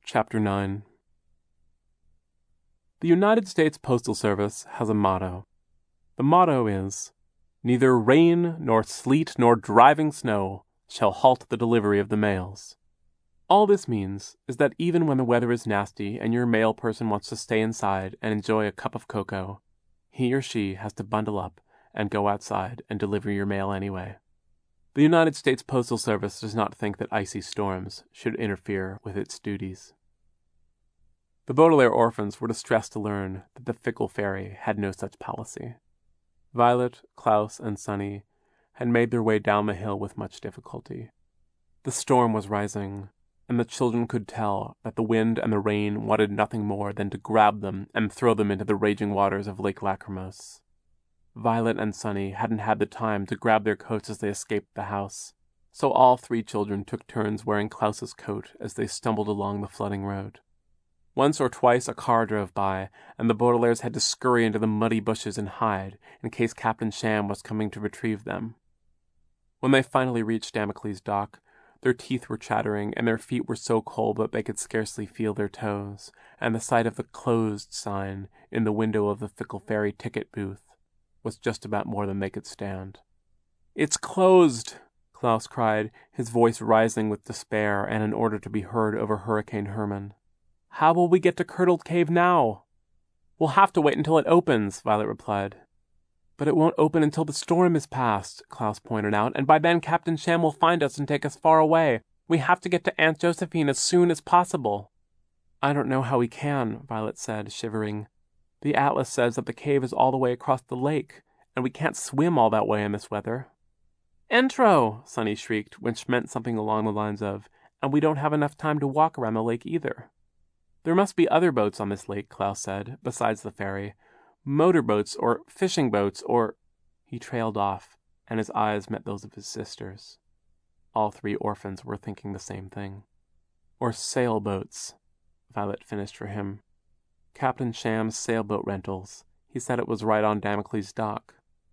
Chapter 9. The United States Postal Service has a motto. The motto is, "Neither rain, nor sleet, nor driving snow shall halt the delivery of the mails." All this means is that even when the weather is nasty and your mail person wants to stay inside and enjoy a cup of cocoa, he or she has to bundle up and go outside and deliver your mail anyway. The United States Postal Service does not think that icy storms should interfere with its duties. The Baudelaire orphans were distressed to learn that the fickle fairy had no such policy. Violet, Klaus, and Sunny had made their way down the hill with much difficulty. The storm was rising, and the children could tell that the wind and the rain wanted nothing more than to grab them and throw them into the raging waters of Lake Lachrymose. Violet and Sunny hadn't had the time to grab their coats as they escaped the house, so all three children took turns wearing Klaus's coat as they stumbled along the flooding road. Once or twice a car drove by, and the Baudelaires had to scurry into the muddy bushes and hide in case Captain Sham was coming to retrieve them. When they finally reached Damocles Dock, their teeth were chattering and their feet were so cold that they could scarcely feel their toes, and the sight of the "closed" sign in the window of the Fickle Fairy ticket booth was just about more than they could stand. "It's closed!" Klaus cried, his voice rising with despair and an order to be heard over Hurricane Herman. "How will we get to Curdled Cave now?" "We'll have to wait until it opens," Violet replied. "But it won't open until the storm is past," Klaus pointed out, "and by then Captain Sham will find us and take us far away. We have to get to Aunt Josephine as soon as possible." "I don't know how we can," Violet said, shivering. "The atlas says that the cave is all the way across the lake, and we can't swim all that way in this weather." "Entro!" Sunny shrieked, which meant something along the lines of, "and we don't have enough time to walk around the lake either." "There must be other boats on this lake," Klaus said, "besides the ferry. Motorboats, or fishing boats, or—" He trailed off, and his eyes met those of his sisters. All three orphans were thinking the same thing. "Or sailboats," Violet finished for him. "Captain Sham's sailboat rentals. He said it was right on Damocles Dock."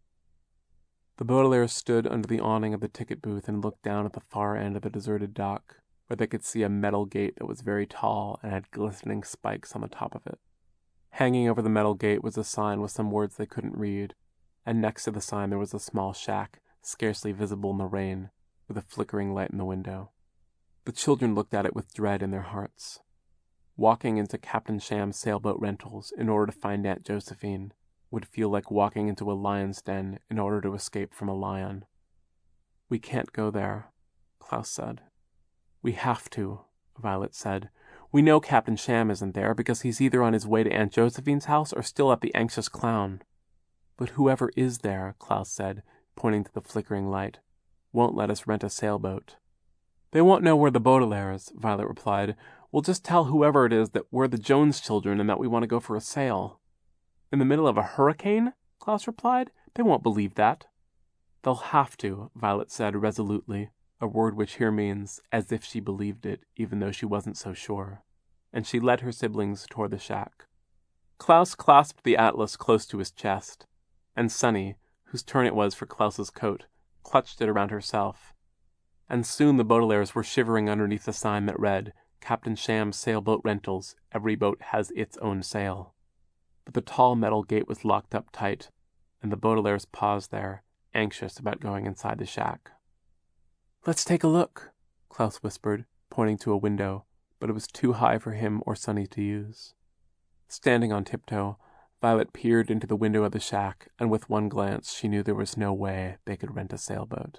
The Baudelaires stood under the awning of the ticket booth and looked down at the far end of the deserted dock, where they could see a metal gate that was very tall and had glistening spikes on the top of it. Hanging over the metal gate was a sign with some words they couldn't read, and next to the sign there was a small shack, scarcely visible in the rain, with a flickering light in the window. The children looked at it with dread in their hearts. Walking into Captain Sham's sailboat rentals in order to find Aunt Josephine would feel like walking into a lion's den in order to escape from a lion. "We can't go there," Klaus said. "We have to," Violet said. "We know Captain Sham isn't there because he's either on his way to Aunt Josephine's house or still at the Anxious Clown. But whoever is there," Klaus said, pointing to the flickering light, "won't let us rent a sailboat." "They won't know we're the Baudelaires," Violet replied. "We'll just tell whoever it is that we're the Jones children and that we want to go for a sail." "In the middle of a hurricane?" Klaus replied. "They won't believe that." "They'll have to," Violet said resolutely, a word which here means as if she believed it, even though she wasn't so sure. And she led her siblings toward the shack. Klaus clasped the atlas close to his chest, and Sunny, whose turn it was for Klaus's coat, clutched it around herself. And soon the Baudelaires were shivering underneath the sign that read, "Captain Sham's Sailboat Rentals. Every boat has its own sail." But the tall metal gate was locked up tight, and the Baudelaires paused there, anxious about going inside the shack. "Let's take a look," Klaus whispered, pointing to a window, but it was too high for him or Sunny to use. Standing on tiptoe, Violet peered into the window of the shack, and with one glance she knew there was no way they could rent a sailboat.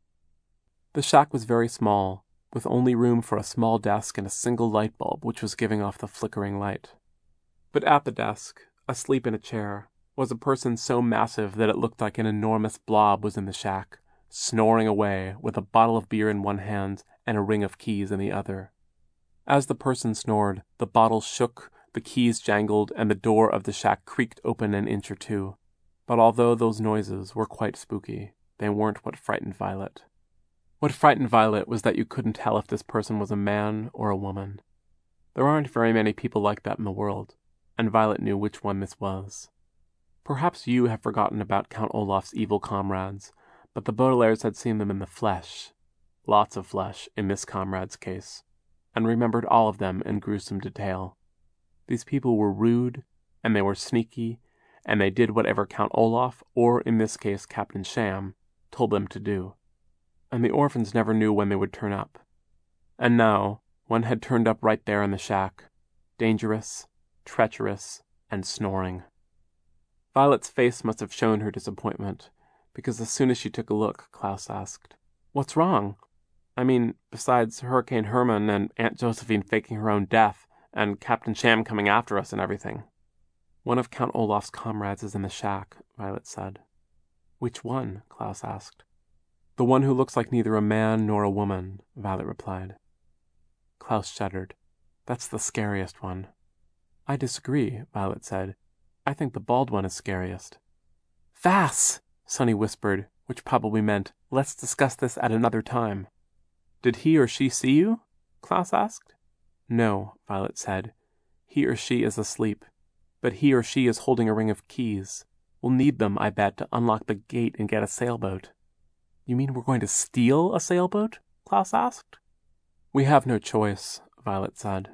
The shack was very small, with only room for a small desk and a single light bulb which was giving off the flickering light. But at the desk, asleep in a chair, was a person so massive that it looked like an enormous blob was in the shack, snoring away with a bottle of beer in one hand and a ring of keys in the other. As the person snored, the bottle shook, the keys jangled, and the door of the shack creaked open an inch or two. But although those noises were quite spooky, they weren't what frightened Violet. What frightened Violet was that you couldn't tell if this person was a man or a woman. There aren't very many people like that in the world, and Violet knew which one this was. Perhaps you have forgotten about Count Olaf's evil comrades, but the Baudelaires had seen them in the flesh. Lots of flesh, in this comrade's case. and remembered all of them in gruesome detail. These people were rude, and they were sneaky, and they did whatever Count Olaf, or in this case Captain Sham, told them to do. And the orphans never knew when they would turn up. And now, one had turned up right there in the shack, dangerous, treacherous, and snoring. Violet's face must have shown her disappointment, because as soon as she took a look, Klaus asked, "What's wrong? I mean, besides Hurricane Herman and Aunt Josephine faking her own death, and Captain Sham coming after us and everything." "One of Count Olaf's comrades is in the shack," Violet said. "Which one?" Klaus asked. "The one who looks like neither a man nor a woman," Violet replied. Klaus shuddered. "That's the scariest one." "I disagree," Violet said. "I think the bald one is scariest." "Vass!" Sonny whispered, which probably meant, "Let's discuss this at another time." "Did he or she see you?" Klaus asked. "No," Violet said. "He or she is asleep. But he or she is holding a ring of keys. We'll need them, I bet, to unlock the gate and get a sailboat." "You mean we're going to steal a sailboat?" Klaus asked. "We have no choice," Violet said.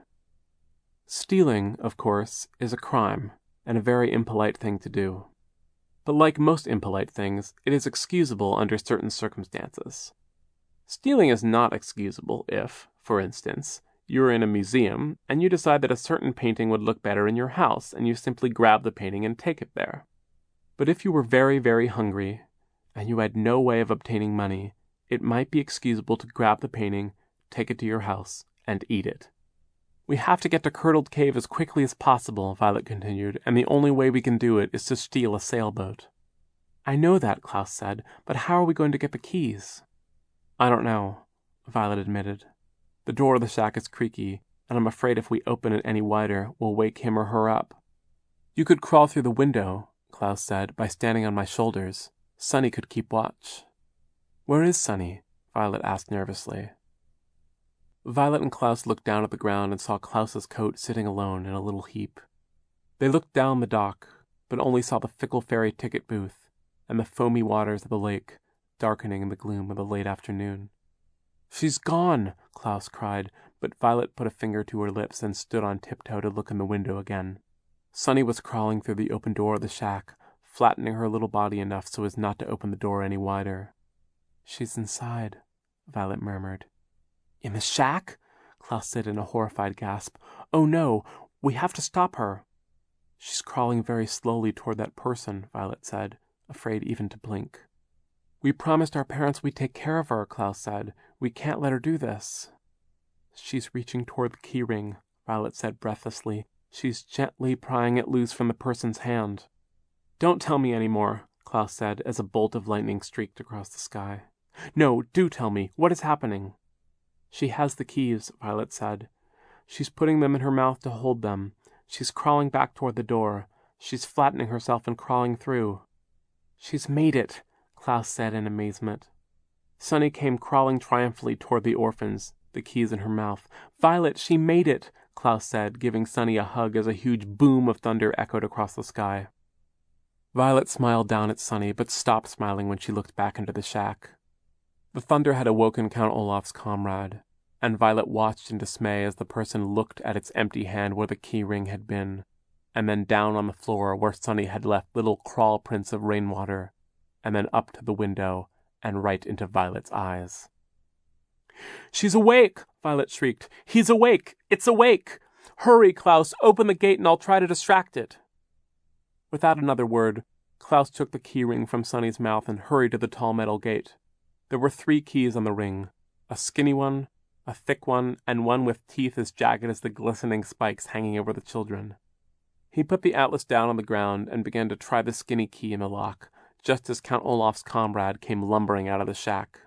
Stealing, of course, is a crime, and a very impolite thing to do. But like most impolite things, it is excusable under certain circumstances. Stealing is not excusable if, for instance, you're in a museum and you decide that a certain painting would look better in your house and you simply grab the painting and take it there. But if you were very, very hungry and you had no way of obtaining money, it might be excusable to grab the painting, take it to your house, and eat it. "We have to get to Curdled Cave as quickly as possible," Violet continued, "and the only way we can do it is to steal a sailboat." "I know that," Klaus said, "but how are we going to get the keys?" "I don't know," Violet admitted. "The door of the shack is creaky, and I'm afraid if we open it any wider, we'll wake him or her up." "You could crawl through the window," Klaus said, "by standing on my shoulders. Sonny could keep watch." "Where is Sonny?" Violet asked nervously. Violet and Klaus looked down at the ground and saw Klaus's coat sitting alone in a little heap. They looked down the dock, but only saw the Fickle Ferry ticket booth and the foamy waters of the lake darkening in the gloom of the late afternoon. "She's gone!" Klaus cried, but Violet put a finger to her lips and stood on tiptoe to look in the window again. Sonny was crawling through the open door of the shack, flattening her little body enough so as not to open the door any wider. "She's inside," Violet murmured. "In the shack?" Klaus said in a horrified gasp. "Oh no, we have to stop her." "She's crawling very slowly toward that person," Violet said, afraid even to blink. "We promised our parents we'd take care of her," Klaus said. "We can't let her do this." "She's reaching toward the keyring," Violet said breathlessly. "She's gently prying it loose from the person's hand." "Don't tell me any more," Klaus said as a bolt of lightning streaked across the sky. "No, do tell me. What is happening?" "She has the keys," Violet said. "She's putting them in her mouth to hold them. She's crawling back toward the door. She's flattening herself and crawling through." "She's made it," Klaus said in amazement. Sonny came crawling triumphantly toward the orphans, the keys in her mouth. "Violet, she made it," Klaus said, giving Sonny a hug as a huge boom of thunder echoed across the sky. Violet smiled down at Sonny, but stopped smiling when she looked back into the shack. The thunder had awoken Count Olaf's comrade, and Violet watched in dismay as the person looked at its empty hand where the key ring had been, and then down on the floor where Sonny had left little crawl prints of rainwater, and then up to the window and right into Violet's eyes. "She's awake!" Violet shrieked. "He's awake! It's awake! Hurry, Klaus, open the gate and I'll try to distract it." Without another word, Klaus took the key ring from Sonny's mouth and hurried to the tall metal gate. There were 3 keys on the ring, a skinny one, a thick one, and one with teeth as jagged as the glistening spikes hanging over the children. He put the atlas down on the ground and began to try the skinny key in the lock, just as Count Olaf's comrade came lumbering out of the shack.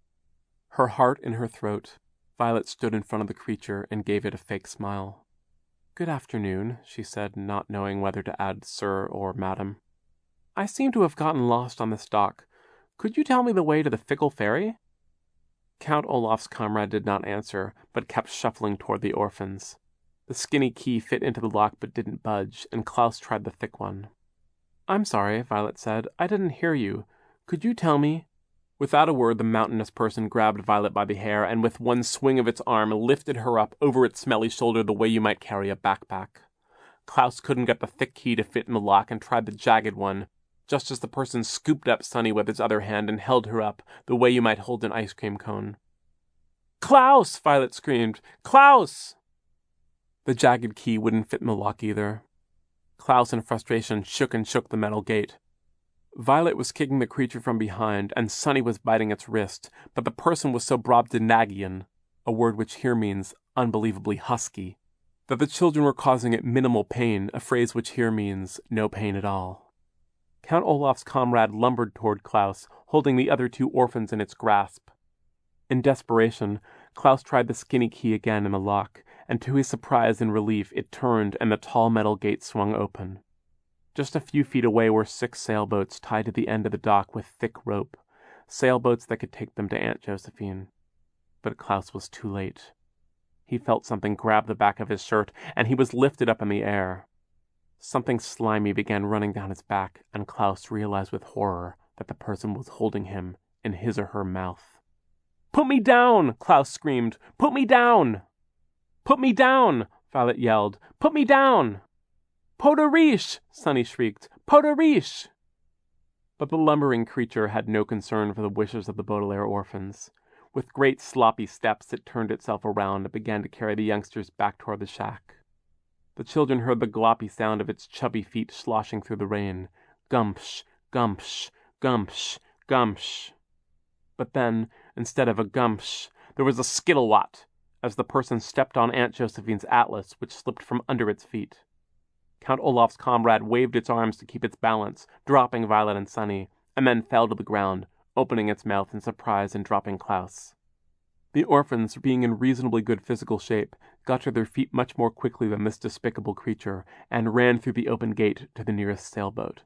Her heart in her throat, Violet stood in front of the creature and gave it a fake smile. "Good afternoon," she said, not knowing whether to add sir or madam. "I seem to have gotten lost on this dock. Could you tell me the way to the Fickle Ferry?" Count Olaf's comrade did not answer, but kept shuffling toward the orphans. The skinny key fit into the lock but didn't budge, and Klaus tried the thick one. "I'm sorry," Violet said. "I didn't hear you. Could you tell me Without a word, the mountainous person grabbed Violet by the hair and with one swing of its arm lifted her up over its smelly shoulder the way you might carry a backpack. Klaus couldn't get the thick key to fit in the lock and tried the jagged one, just as the person scooped up Sunny with its other hand and held her up the way you might hold an ice cream cone. "Klaus!" Violet screamed. "Klaus!" The jagged key wouldn't fit in the lock either. Klaus, in frustration, shook the metal gate. Violet was kicking the creature from behind, and Sunny was biting its wrist, but the person was so Brobdingnagian, a word which here means unbelievably husky, that the children were causing it minimal pain, a phrase which here means no pain at all. Count Olaf's comrade lumbered toward Klaus, holding the other two orphans in its grasp. In desperation, Klaus tried the skinny key again in the lock, and to his surprise and relief it turned and the tall metal gate swung open. Just a few feet away were 6 sailboats tied to the end of the dock with thick rope, sailboats that could take them to Aunt Josephine. But Klaus was too late. He felt something grab the back of his shirt, and he was lifted up in the air. Something slimy began running down his back, and Klaus realized with horror that the person was holding him in his or her mouth. "Put me down!" Klaus screamed. "Put me down!" "Put me down!" Violet yelled. "Put me down!" "Potterish!" Sunny shrieked. "Potterish!" But the lumbering creature had no concern for the wishes of the Baudelaire orphans. With great sloppy steps it turned itself around and began to carry the youngsters back toward the shack. The children heard the gloppy sound of its chubby feet sloshing through the rain. Gumpsh, gumpsh, gumpsh, gumpsh. But then, instead of a gumpsh, there was a skittle-wat, as the person stepped on Aunt Josephine's atlas, which slipped from under its feet. Count Olaf's comrade waved its arms to keep its balance, dropping Violet and Sunny, and then fell to the ground, opening its mouth in surprise and dropping Klaus. The orphans, being in reasonably good physical shape, got to their feet much more quickly than this despicable creature, and ran through the open gate to the nearest sailboat.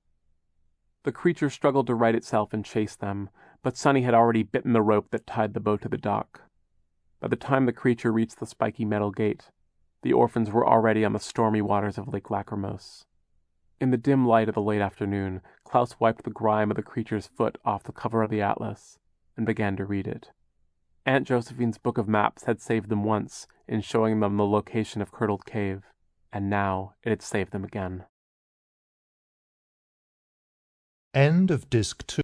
The creature struggled to right itself and chase them, but Sunny had already bitten the rope that tied the boat to the dock. By the time the creature reached the spiky metal gate, the orphans were already on the stormy waters of Lake Lachrymose. In the dim light of the late afternoon, Klaus wiped the grime of the creature's foot off the cover of the atlas and began to read it. Aunt Josephine's book of maps had saved them once in showing them the location of Curdled Cave, and now it had saved them again. End of Disc 2.